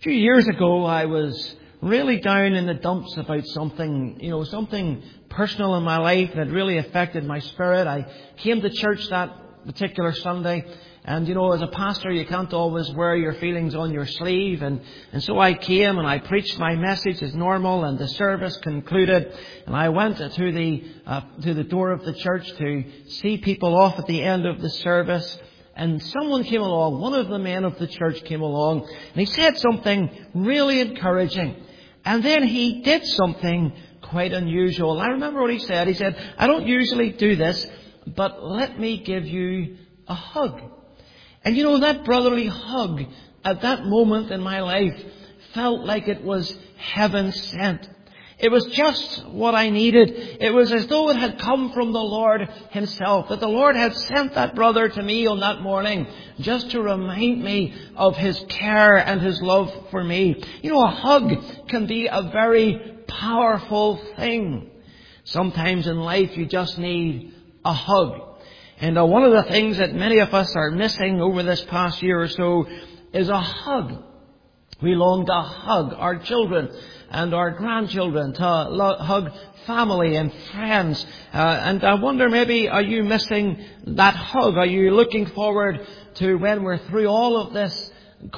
A few years ago, I was really down in the dumps about something, something personal in my life that really affected my spirit. I came to church that particular Sunday, and as a pastor, you can't always wear your feelings on your sleeve, and so I came and I preached my message as normal, and the service concluded, and I went to the door of the church to see people off at the end of the service. And someone came along, one of the men of the church came along, and he said something really encouraging. And then he did something quite unusual. I remember what he said. He said, "I don't usually do this, but let me give you a hug." And that brotherly hug at that moment in my life felt like it was heaven sent. It was just what I needed. It was as though it had come from the Lord Himself, that the Lord had sent that brother to me on that morning just to remind me of His care and His love for me. A hug can be a very powerful thing. Sometimes in life you just need a hug. And one of the things that many of us are missing over this past year or so is a hug. We long to hug our children and our grandchildren, to hug family and friends. And I wonder, maybe, are you missing that hug? Are you looking forward to when we're through all of this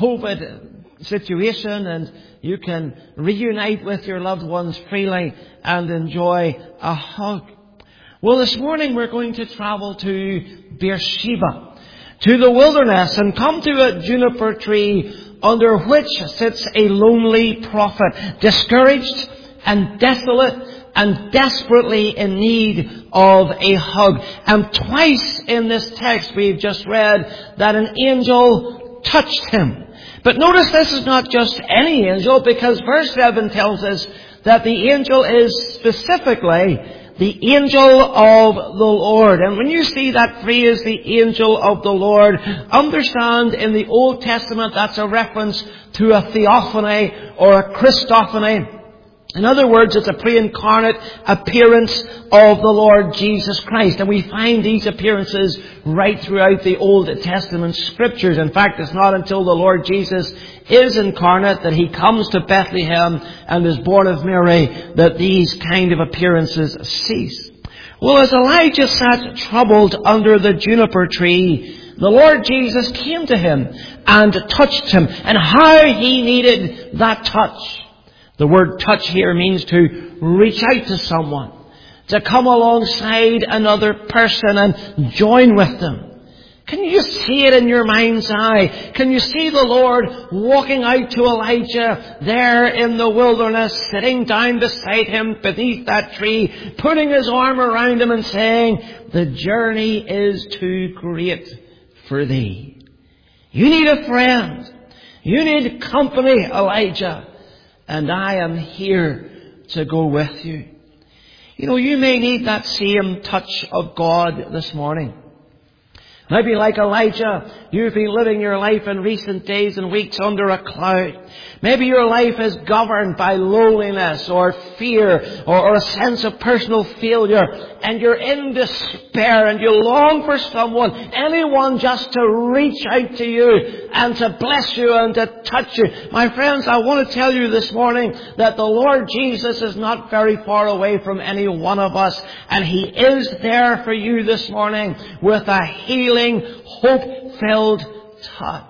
COVID situation and you can reunite with your loved ones freely and enjoy a hug? Well, this morning we're going to travel to Beersheba, to the wilderness, and come to a juniper tree under which sits a lonely prophet, discouraged and desolate and desperately in need of a hug. And twice in this text we've just read that an angel touched him. But notice this is not just any angel, because verse 7 tells us that the angel is specifically the angel of the Lord. And when you see that phrase, the angel of the Lord, understand in the Old Testament that's a reference to a theophany or a Christophany. In other words, it's a pre-incarnate appearance of the Lord Jesus Christ. And we find these appearances right throughout the Old Testament Scriptures. In fact, it's not until the Lord Jesus is incarnate, that He comes to Bethlehem and is born of Mary, that these kind of appearances cease. Well, as Elijah sat troubled under the juniper tree, the Lord Jesus came to him and touched him. And how he needed that touch. The word touch here means to reach out to someone, to come alongside another person and join with them. Can you see it in your mind's eye? Can you see the Lord walking out to Elijah there in the wilderness, sitting down beside him beneath that tree, putting his arm around him and saying, "The journey is too great for thee. You need a friend. You need company, Elijah. And I am here to go with you." You may need that same touch of God this morning. Maybe like Elijah, you've been living your life in recent days and weeks under a cloud. Maybe your life is governed by loneliness or fear or a sense of personal failure, and you're in despair and you long for someone, anyone, just to reach out to you and to bless you and to touch you. My friends, I want to tell you this morning that the Lord Jesus is not very far away from any one of us, and He is there for you this morning with a healing, hope-filled touch.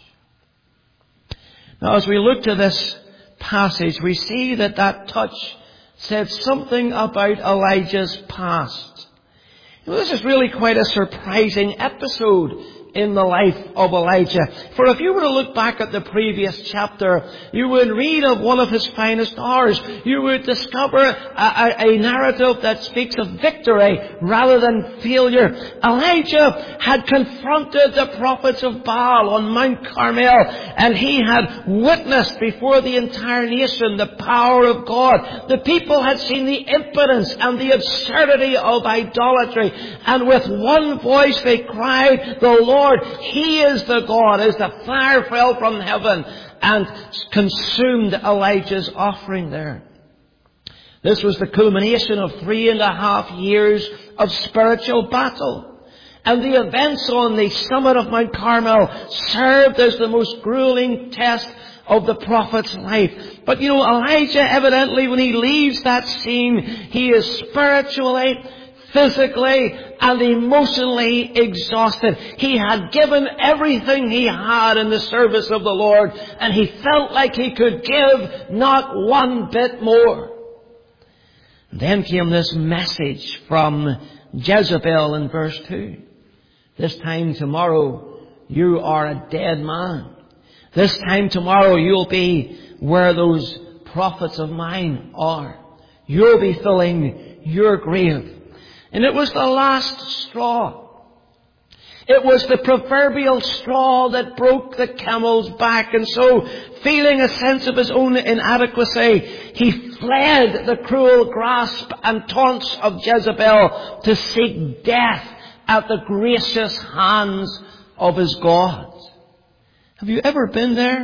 Now, as we look to this passage, we see that touch said something about Elijah's past. This is really quite a surprising episode in the life of Elijah. For if you were to look back at the previous chapter, you would read of one of his finest hours. You would discover a narrative that speaks of victory rather than failure. Elijah had confronted the prophets of Baal on Mount Carmel, and he had witnessed before the entire nation the power of God. The people had seen the impotence and the absurdity of idolatry, and with one voice they cried, "The Lord, He is the God," as the fire fell from heaven and consumed Elijah's offering there. This was the culmination of 3.5 years of spiritual battle. And the events on the summit of Mount Carmel served as the most grueling test of the prophet's life. But Elijah, evidently, when he leaves that scene, he is spiritually, physically, and emotionally exhausted. He had given everything he had in the service of the Lord, and he felt like he could give not one bit more. And then came this message from Jezebel in verse 2. This time tomorrow, you are a dead man. This time tomorrow, you'll be where those prophets of mine are. You'll be filling your grave. And it was the last straw. It was the proverbial straw that broke the camel's back. And so, feeling a sense of his own inadequacy, he fled the cruel grasp and taunts of Jezebel to seek death at the gracious hands of his God. Have you ever been there?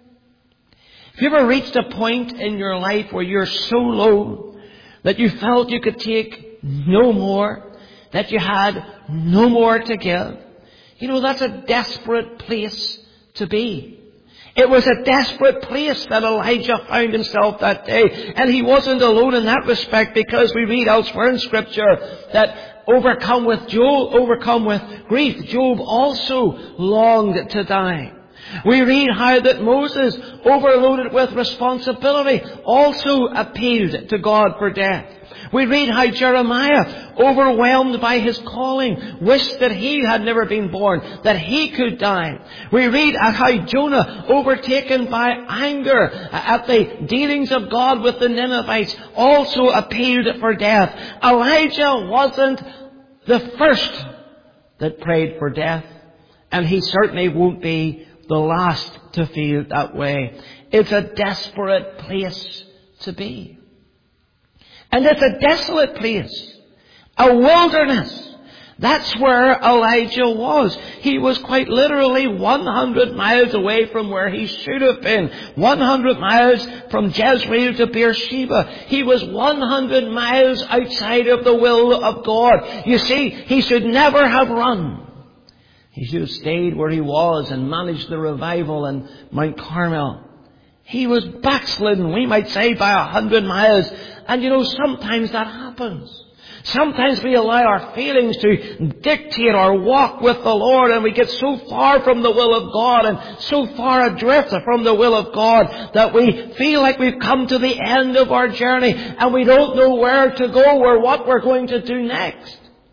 Have you ever reached a point in your life where you're so low that you felt you could take no more, that you had no more to give? That's a desperate place to be. It was a desperate place that Elijah found himself that day. And he wasn't alone in that respect, because we read elsewhere in Scripture that overcome with grief, Job also longed to die. We read how that Moses, overloaded with responsibility, also appealed to God for death. We read how Jeremiah, overwhelmed by his calling, wished that he had never been born, that he could die. We read how Jonah, overtaken by anger at the dealings of God with the Ninevites, also appealed for death. Elijah wasn't the first that prayed for death, and he certainly won't be the last to feel that way. It's a desperate place to be. And it's a desolate place, a wilderness. That's where Elijah was. He was quite literally 100 miles away from where he should have been. 100 miles from Jezreel to Beersheba. He was 100 miles outside of the will of God. You see, he should never have run. He should have stayed where he was and managed the revival in Mount Carmel. He was backslidden, we might say, by 100 miles. And sometimes that happens. Sometimes we allow our feelings to dictate our walk with the Lord, and we get so far from the will of God and so far adrift from the will of God that we feel like we've come to the end of our journey and we don't know where to go or what we're going to do next.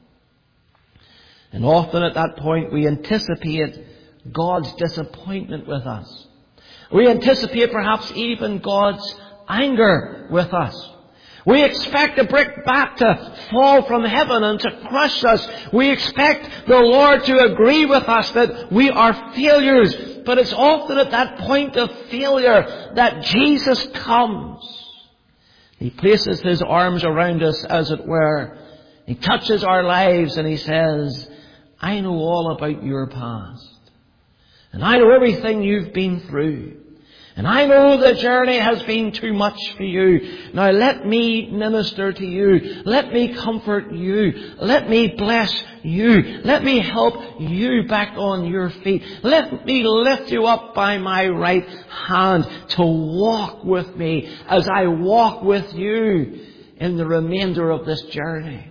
And often at that point we anticipate God's disappointment with us. We anticipate perhaps even God's anger with us. We expect a brickbat to fall from heaven and to crush us. We expect the Lord to agree with us that we are failures. But it's often at that point of failure that Jesus comes. He places His arms around us, as it were. He touches our lives and He says, I know all about your past. And I know everything you've been through. And I know the journey has been too much for you. Now let me minister to you. Let me comfort you. Let me bless you. Let me help you back on your feet. Let me lift you up by my right hand to walk with me as I walk with you in the remainder of this journey.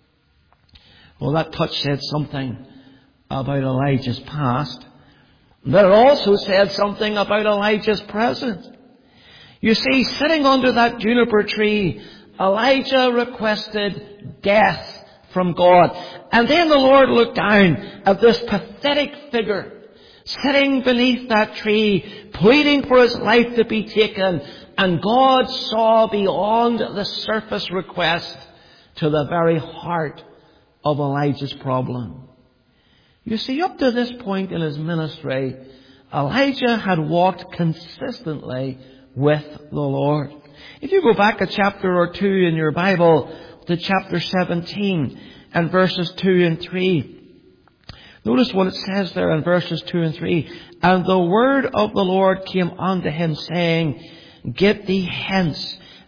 Well, that touch said something about Elijah's past. But it also said something about Elijah's present. You see, sitting under that juniper tree, Elijah requested death from God. And then the Lord looked down at this pathetic figure sitting beneath that tree, pleading for his life to be taken. And God saw beyond the surface request to the very heart of Elijah's problem. You see, up to this point in his ministry, Elijah had walked consistently with the Lord. If you go back a chapter or two in your Bible to chapter 17 and verses 2 and 3, notice what it says there in verses 2 and 3. And the word of the Lord came unto him, saying, Get thee hence,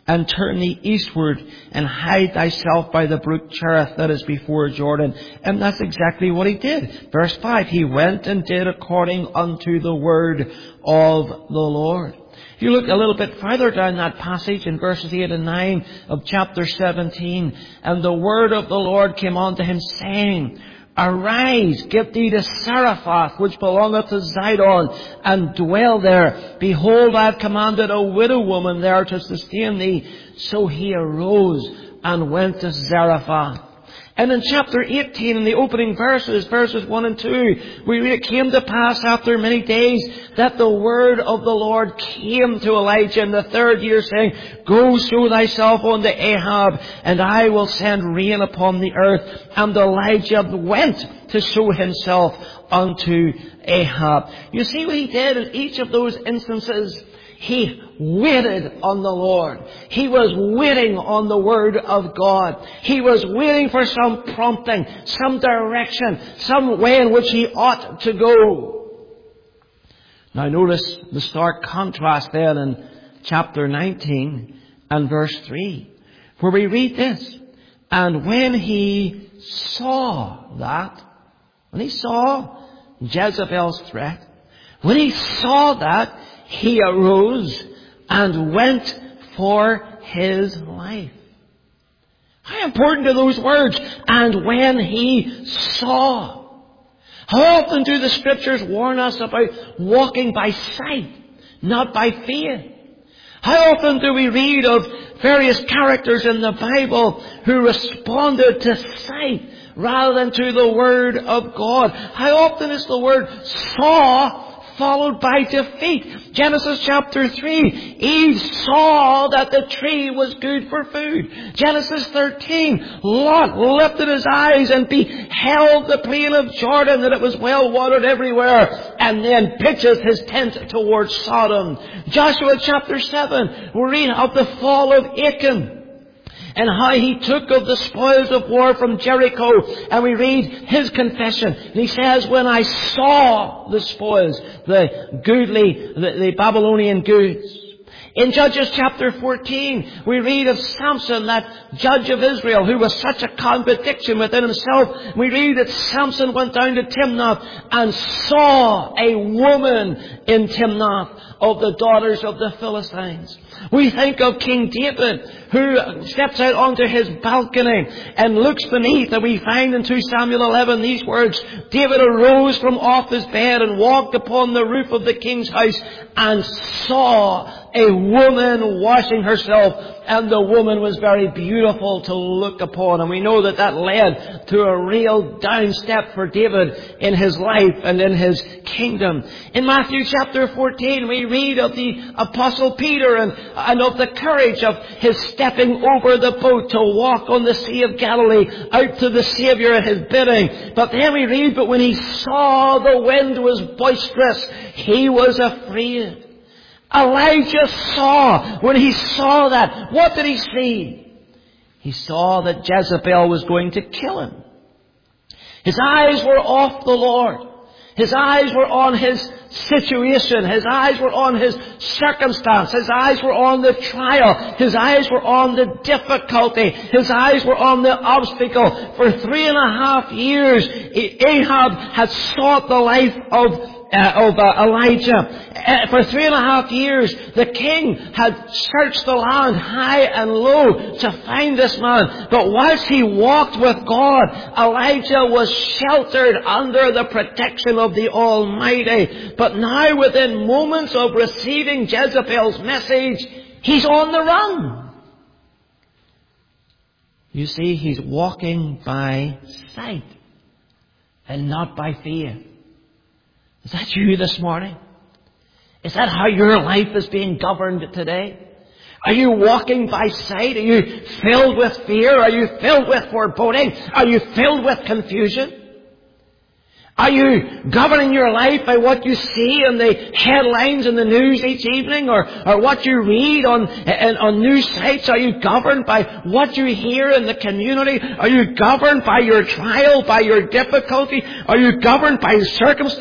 and turn thee eastward, and hide thyself by the brook Cherith that is before Jordan. And that's exactly what he did. Verse 5, he went and did according unto the word of the Lord. If you look a little bit further down that passage in verses 8 and 9 of chapter 17, and the word of the Lord came unto him, saying, Arise, get thee to Zarephath, which belongeth to Zidon, and dwell there. Behold, I have commanded a widow woman there to sustain thee. So he arose and went to Zarephath. And in chapter 18, in the opening verses 1 and 2, we read, It came to pass after many days that the word of the Lord came to Elijah in the 3rd year, saying, Go show thyself unto Ahab, and I will send rain upon the earth. And Elijah went to show himself unto Ahab. You see what he did in each of those instances? He waited on the Lord. He was waiting on the Word of God. He was waiting for some prompting, some direction, some way in which he ought to go. Now notice the stark contrast then in chapter 19 and verse 3, where we read this. And when he saw that, when he saw Jezebel's threat, when he saw that, he arose and went for his life. How important are those words? And when he saw. How often do the Scriptures warn us about walking by sight, not by faith? How often do we read of various characters in the Bible who responded to sight rather than to the Word of God? How often is the word saw followed by defeat? Genesis chapter 3, Eve saw that the tree was good for food. Genesis 13, Lot lifted his eyes and beheld the plain of Jordan, that it was well watered everywhere, and then pitches his tent towards Sodom. Joshua chapter 7, we read of the fall of Achan, and how he took of the spoils of war from Jericho. And we read his confession. And he says, when I saw the spoils, the Babylonian goods. In Judges chapter 14, we read of Samson, that judge of Israel, who was such a contradiction within himself. We read that Samson went down to Timnath and saw a woman in Timnath of the daughters of the Philistines. We think of King David, who steps out onto his balcony and looks beneath, and we find in 2 Samuel 11 these words, David arose from off his bed and walked upon the roof of the king's house and saw a woman washing herself, and the woman was very beautiful to look upon. And we know that that led to a real down step for David in his life and in his kingdom. In Matthew chapter 14, we read of the Apostle Peter and of the courage of his stepping over the boat to walk on the Sea of Galilee out to the Savior at his bidding. But then we read, but when he saw the wind was boisterous, he was afraid. Elijah saw, when he saw that, what did he see? He saw that Jezebel was going to kill him. His eyes were off the Lord. His eyes were on his situation. His eyes were on his circumstance. His eyes were on the trial. His eyes were on the difficulty. His eyes were on the obstacle. For 3.5 years, Ahab had sought the life of Elijah. For 3.5 years, the king had searched the land high and low to find this man. But whilst he walked with God, Elijah was sheltered under the protection of the Almighty. But now, within moments of receiving Jezebel's message, he's on the run. You see, he's walking by sight and not by faith. Is that you this morning? Is that how your life is being governed today? Are you walking by sight? Are you filled with fear? Are you filled with foreboding? Are you filled with confusion? Are you governing your life by what you see in the headlines in the news each evening, or what you read on news sites? Are you governed by what you hear in the community? Are you governed by your trial, by your difficulty? Are you governed by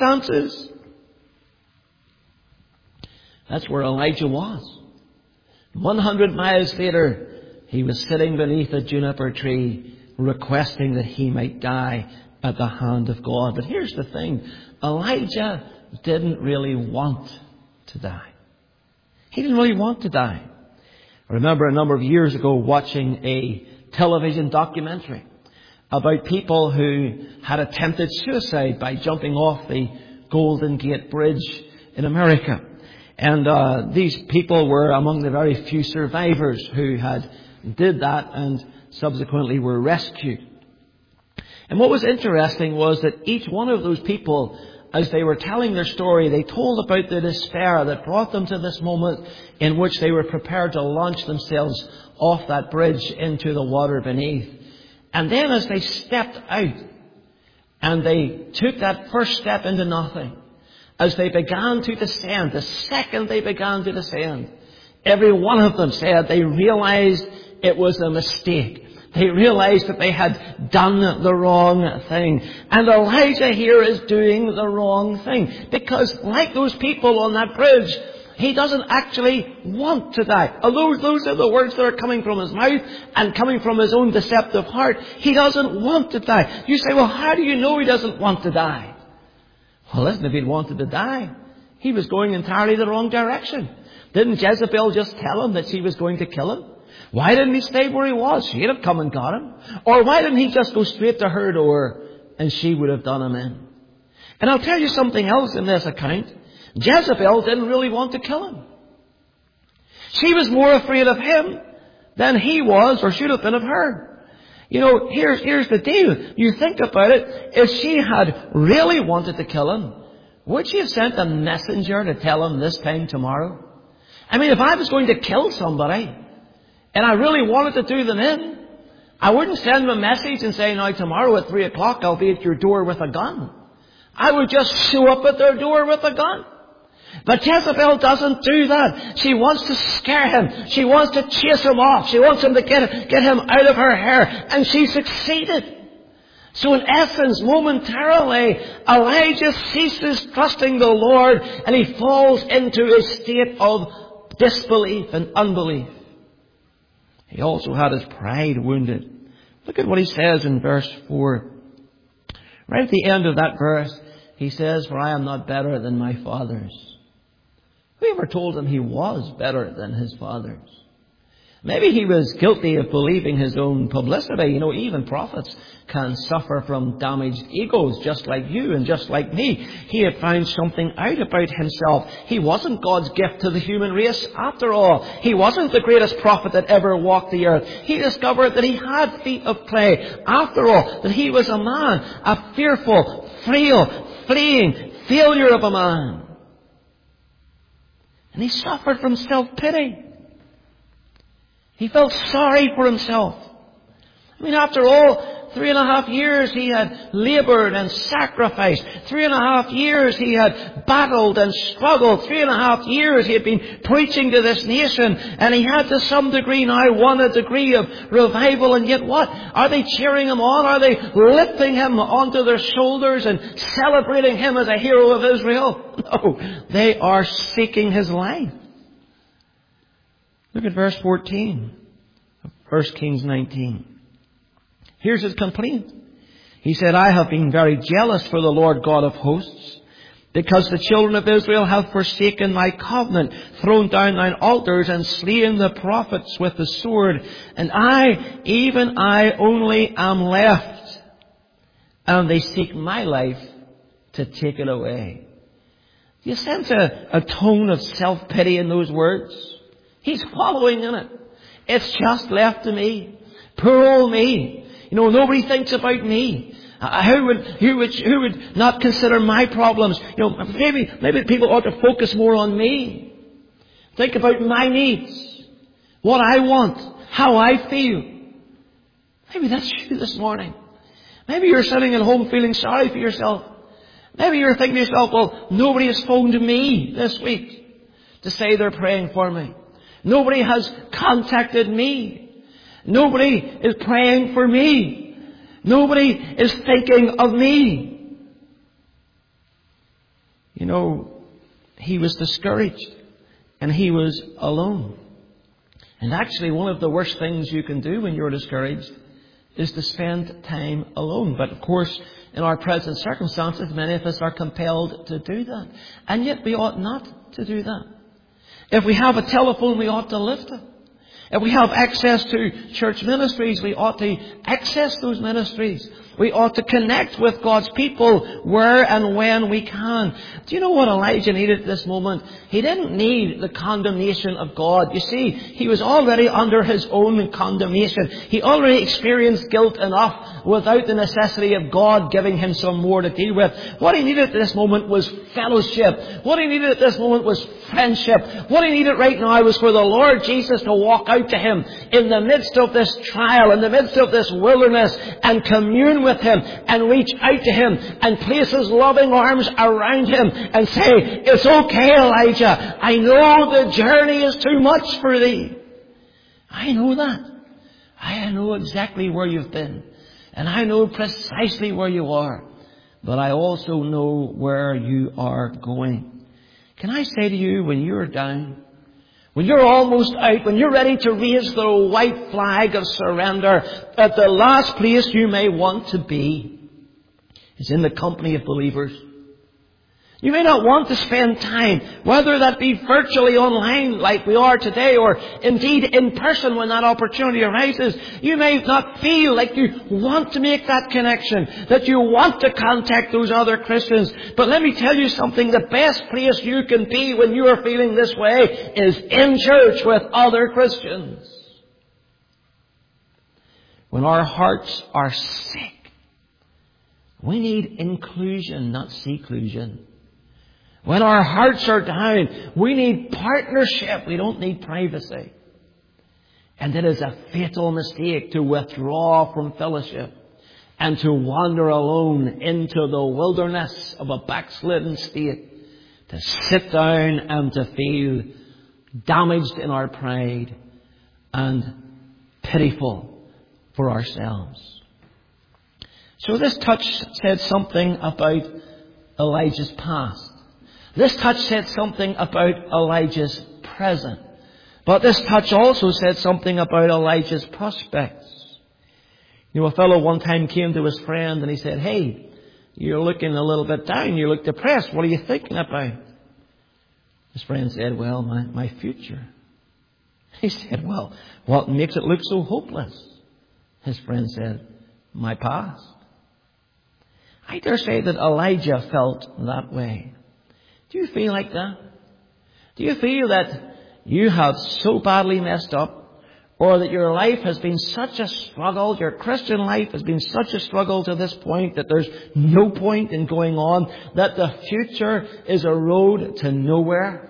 circumstances? That's where Elijah was. 100 miles later, he was sitting beneath a juniper tree, requesting that he might die at the hand of God. But here's the thing. Elijah didn't really want to die. He didn't really want to die. I remember a number of years ago watching a television documentary about people who had attempted suicide by jumping off the Golden Gate Bridge in America. And these people were among the very few survivors who had did that and subsequently were rescued. And what was interesting was that each one of those people, as they were telling their story, they told about the despair that brought them to this moment in which they were prepared to launch themselves off that bridge into the water beneath. And then as they stepped out and they took that first step into nothing, as they began to descend, the second they began to descend, every one of them said they realized it was a mistake. They realized that they had done the wrong thing. And Elijah here is doing the wrong thing. Because like those people on that bridge, he doesn't actually want to die. Although those are the words that are coming from his mouth and coming from his own deceptive heart, he doesn't want to die. You say, well, how do you know he doesn't want to die? Well, listen, if he'd wanted to die, he was going entirely the wrong direction. Didn't Jezebel just tell him that she was going to kill him? Why didn't he stay where he was? She'd have come and got him. Or why didn't he just go straight to her door and she would have done him in? And I'll tell you something else in this account. Jezebel didn't really want to kill him. She was more afraid of him than he was or should have been of her. You know, here's the deal. You think about it. If she had really wanted to kill him, would she have sent a messenger to tell him this time tomorrow? I mean, if I was going to kill somebody and I really wanted to do them in, I wouldn't send them a message and say, now tomorrow at 3 o'clock I'll be at your door with a gun. I would just show up at their door with a gun. But Jezebel doesn't do that. She wants to scare him. She wants to chase him off. She wants him to get him out of her hair. And she succeeded. So in essence, momentarily, Elijah ceases trusting the Lord and he falls into a state of disbelief and unbelief. He also had his pride wounded. Look at what he says in verse 4. Right at the end of that verse, he says, for I am not better than my fathers. Who ever told him he was better than his fathers? Maybe he was guilty of believing his own publicity. You know, even prophets can suffer from damaged egos, just like you and just like me. He had found something out about himself. He wasn't God's gift to the human race after all. He wasn't the greatest prophet that ever walked the earth. He discovered that he had feet of clay. After all, that he was a man, a fearful, frail, fleeing failure of a man. And he suffered from self-pity. He felt sorry for himself. I mean, after all, 3.5 years he had laboured and sacrificed. 3.5 years he had battled and struggled. 3.5 years he had been preaching to this nation. And he had to some degree now won a degree of revival. And yet what? Are they cheering him on? Are they lifting him onto their shoulders and celebrating him as a hero of Israel? No, they are seeking his life. Look at verse 14 of 1 Kings 19. Here's his complaint. He said, I have been very jealous for the Lord God of hosts, because the children of Israel have forsaken my covenant, thrown down thine altars, and slain the prophets with the sword. And I, even I only am left, and they seek my life to take it away. Do you sense a tone of self-pity in those words? He's wallowing in it. It's just left to me. Poor old me. You know, nobody thinks about me. Who would not consider my problems? You know, maybe people ought to focus more on me. Think about my needs. What I want. How I feel. Maybe that's you this morning. Maybe you're sitting at home feeling sorry for yourself. Maybe you're thinking to yourself, well, nobody has phoned me this week to say they're praying for me. Nobody has contacted me. Nobody is praying for me. Nobody is thinking of me. You know, he was discouraged and he was alone. And actually, one of the worst things you can do when you're discouraged is to spend time alone. But of course, in our present circumstances, many of us are compelled to do that. And yet we ought not to do that. If we have a telephone, we ought to lift it. If we have access to church ministries, we ought to access those ministries. We ought to connect with God's people where and when we can. Do you know what Elijah needed at this moment? He didn't need the condemnation of God. You see, he was already under his own condemnation. He already experienced guilt enough without the necessity of God giving him some more to deal with. What he needed at this moment was fellowship. What he needed at this moment was friendship. What he needed right now was for the Lord Jesus to walk out to him in the midst of this trial, in the midst of this wilderness, and commune with him and reach out to him and place his loving arms around him and say, "It's okay, Elijah. I know the journey is too much for thee. I know that. I know exactly where you've been. And I know precisely where you are. But I also know where you are going." Can I say to you, when you're down, when you're almost out, when you're ready to raise the white flag of surrender, that the last place you may want to be is in the company of believers. You may not want to spend time, whether that be virtually online like we are today, or indeed in person when that opportunity arises. You may not feel like you want to make that connection, that you want to contact those other Christians. But let me tell you something, the best place you can be when you are feeling this way is in church with other Christians. When our hearts are sick, we need inclusion, not seclusion. When our hearts are down, we need partnership. We don't need privacy. And it is a fatal mistake to withdraw from fellowship and to wander alone into the wilderness of a backslidden state, to sit down and to feel damaged in our pride and pitiful for ourselves. So this touch said something about Elijah's past. This touch said something about Elijah's present. But this touch also said something about Elijah's prospects. You know, a fellow one time came to his friend and he said, "Hey, you're looking a little bit down. You look depressed. What are you thinking about?" His friend said, "Well, my future." He said, "Well, what makes it look so hopeless?" His friend said, "My past." I dare say that Elijah felt that way. Do you feel like that? Do you feel that you have so badly messed up, or that your life has been such a struggle, your Christian life has been such a struggle to this point that there's no point in going on, that the future is a road to nowhere?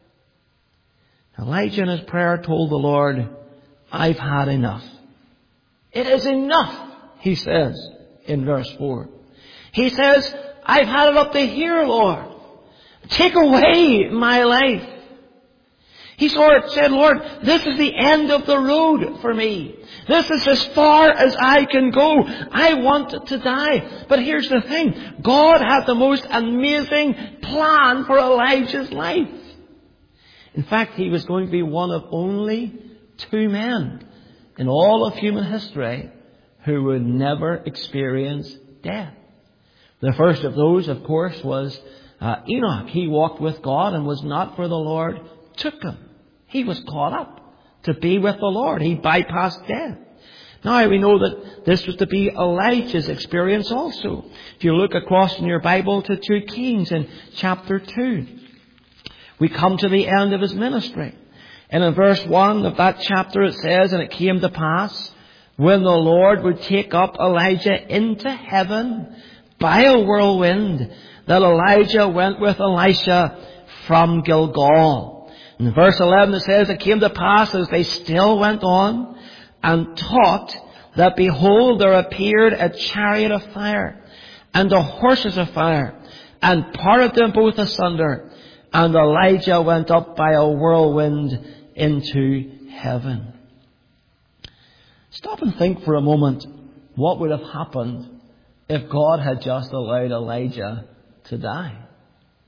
Elijah in his prayer told the Lord, "I've had enough." It is enough, he says in verse 4. He says, "I've had it up to here, Lord. Take away my life." He said, "Lord, this is the end of the road for me. This is as far as I can go. I want to die." But here's the thing. God had the most amazing plan for Elijah's life. In fact, he was going to be one of only 2 men in all of human history who would never experience death. The first of those, of course, was Enoch. He walked with God and was not, for the Lord took him. He was caught up to be with the Lord. He bypassed death. Now we know that this was to be Elijah's experience also. If you look across in your Bible to 2 Kings in chapter 2, we come to the end of his ministry. And in verse 1 of that chapter it says, "And it came to pass, when the Lord would take up Elijah into heaven by a whirlwind, that Elijah went with Elisha from Gilgal." In verse 11 it says, "It came to pass as they still went on and taught, that behold, there appeared a chariot of fire and the horses of fire, and parted them both asunder. And Elijah went up by a whirlwind into heaven." Stop and think for a moment what would have happened if God had just allowed Elijah to die.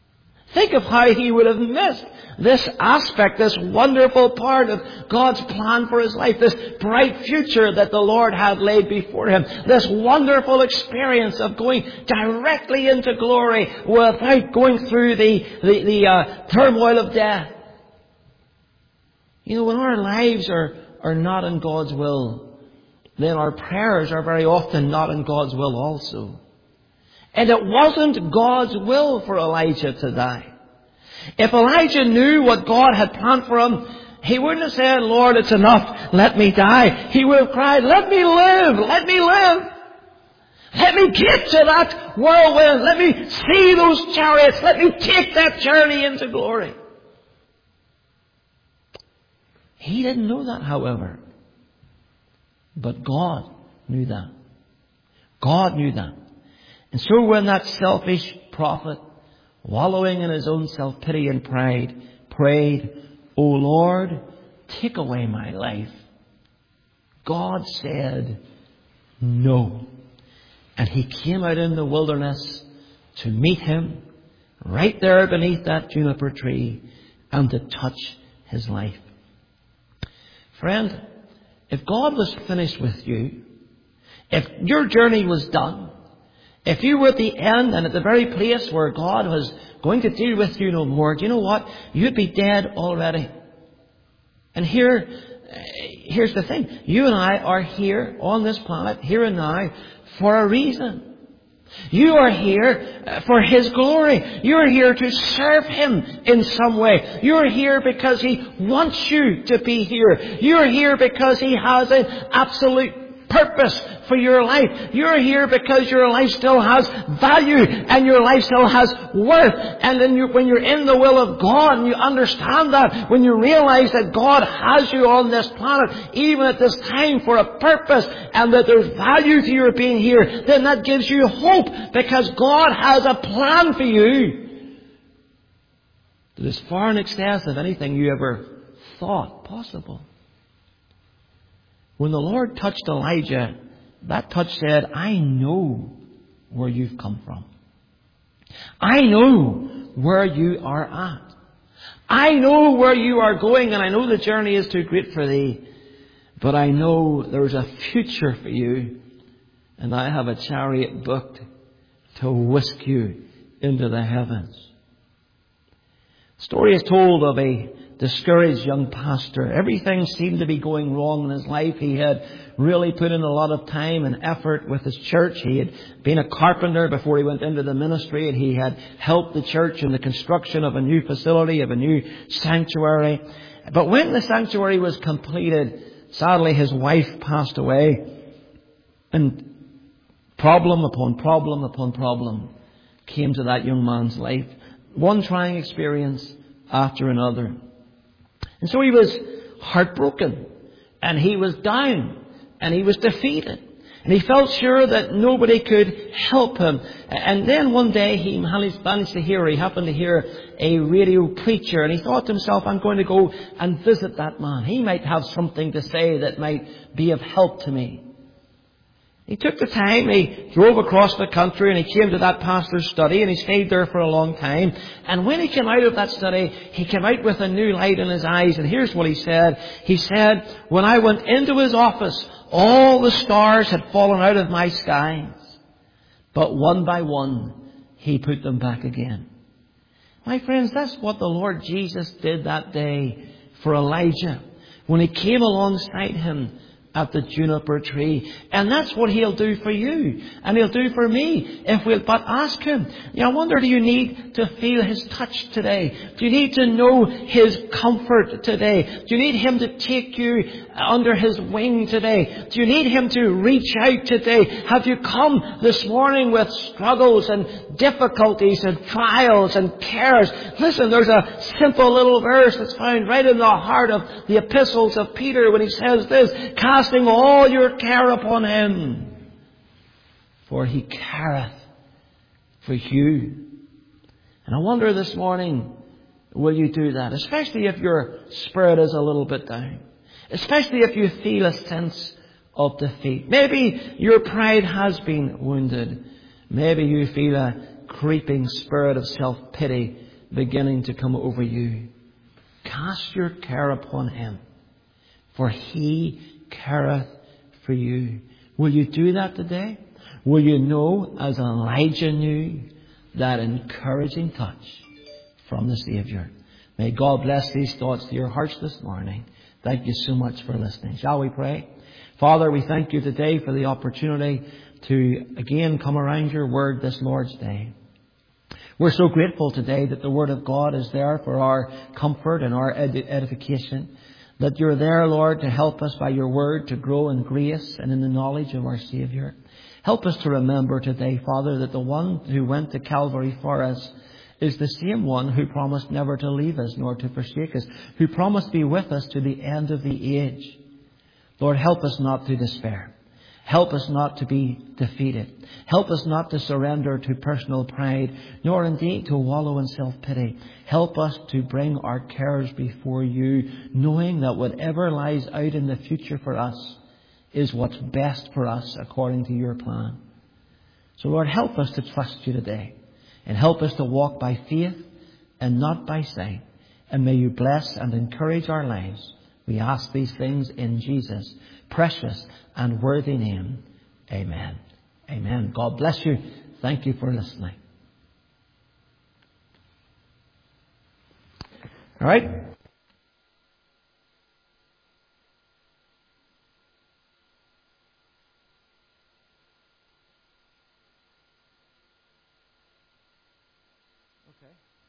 Think of how he would have missed this aspect, this wonderful part of God's plan for his life, this bright future that the Lord had laid before him, this wonderful experience of going directly into glory without going through the turmoil of death. You know, when our lives are not in God's will, then our prayers are very often not in God's will also. And it wasn't God's will for Elijah to die. If Elijah knew what God had planned for him, he wouldn't have said, Lord, it's enough, let me die. He would have cried, let me live, let me live. Let me get to that whirlwind. Let me see those chariots. Let me take that journey into glory. He didn't know that, however. But God knew that. God knew that. And so when that selfish prophet, wallowing in his own self-pity and pride, prayed, O Lord, take away my life, God said, no. And he came out in the wilderness to meet him right there beneath that juniper tree and to touch his life. Friend, if God was finished with you, if your journey was done, if you were at the end and at the very place where God was going to deal with you no more, do you know what? You'd be dead already. And here's the thing. You and I are here on this planet, here and now, for a reason. You are here for His glory. You are here to serve Him in some way. You are here because He wants you to be here. You are here because He has an absolute purpose for your life. You're here because your life still has value and your life still has worth. And then when you're in the will of God and you understand that, when you realize that God has you on this planet, even at this time, for a purpose, and that there's value to your being here, then that gives you hope, because God has a plan for you that is far in excess of anything you ever thought possible. When the Lord touched Elijah, that touch said, I know where you've come from. I know where you are at. I know where you are going, and I know the journey is too great for thee. But I know there's a future for you, and I have a chariot booked to whisk you into the heavens. The story is told of a discouraged young pastor. Everything seemed to be going wrong in his life. He had really put in a lot of time and effort with his church. He had been a carpenter before he went into the ministry, and he had helped the church in the construction of a new facility, of a new sanctuary. But when the sanctuary was completed, sadly his wife passed away, and problem upon problem upon problem came to that young man's life. One trying experience after another. And so he was heartbroken, and he was down, and he was defeated, and he felt sure that nobody could help him. And then one day he happened to hear a radio preacher, and he thought to himself, I'm going to go and visit that man. He might have something to say that might be of help to me. He took the time, he drove across the country, and he came to that pastor's study, and he stayed there for a long time. And when he came out of that study, he came out with a new light in his eyes. And here's what he said. He said, when I went into his office, all the stars had fallen out of my skies. But one by one, he put them back again. My friends, that's what the Lord Jesus did that day for Elijah when he came alongside him at the juniper tree. And that's what He'll do for you, and He'll do for me, if we'll but ask Him. I wonder, do you need to feel His touch today? Do you need to know His comfort today? Do you need Him to take you under His wing today? Do you need Him to reach out today? Have you come this morning with struggles and difficulties and trials and cares? Listen, there's a simple little verse that's found right in the heart of the epistles of Peter when he says this, casting all your care upon Him, for He careth for you. And I wonder this morning, will you do that? Especially if your spirit is a little bit down. Especially if you feel a sense of defeat. Maybe your pride has been wounded. Maybe you feel a creeping spirit of self-pity beginning to come over you. Cast your care upon Him, for He careth for you. Will you do that today? Will you know, as Elijah knew, that encouraging touch from the Saviour? May God bless these thoughts to your hearts this morning. Thank you so much for listening. Shall we pray? Father, we thank you today for the opportunity to again come around your word this Lord's Day. We're so grateful today that the Word of God is there for our comfort and our edification. That you're there, Lord, to help us by your Word to grow in grace and in the knowledge of our Saviour. Help us to remember today, Father, that the one who went to Calvary for us is the same one who promised never to leave us nor to forsake us, who promised to be with us to the end of the age. Lord, help us not to despair. Help us not to be defeated. Help us not to surrender to personal pride, nor indeed to wallow in self-pity. Help us to bring our cares before you, knowing that whatever lies out in the future for us is what's best for us according to your plan. So Lord, help us to trust you today, and help us to walk by faith and not by sight. And may you bless and encourage our lives. We ask these things in Jesus' precious and worthy name. Amen. Amen. God bless you. Thank you for listening. All right. Okay.